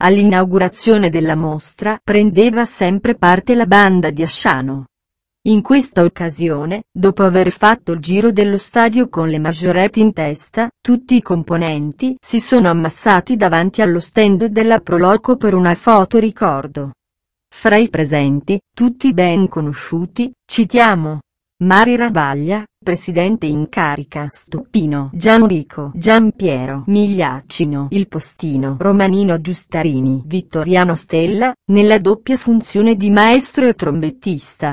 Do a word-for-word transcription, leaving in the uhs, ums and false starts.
All'inaugurazione della mostra prendeva sempre parte la banda di Asciano. In questa occasione, dopo aver fatto il giro dello stadio con le Majorette in testa, tutti i componenti si sono ammassati davanti allo stand della Pro Loco per una foto ricordo. Fra i presenti, tutti ben conosciuti, citiamo Mari Ravaglia, presidente in carica Stupino, Gianrico, Giampiero, Migliacino, Il Postino, Romanino Giustarini, Vittoriano Stella, nella doppia funzione di maestro e trombettista.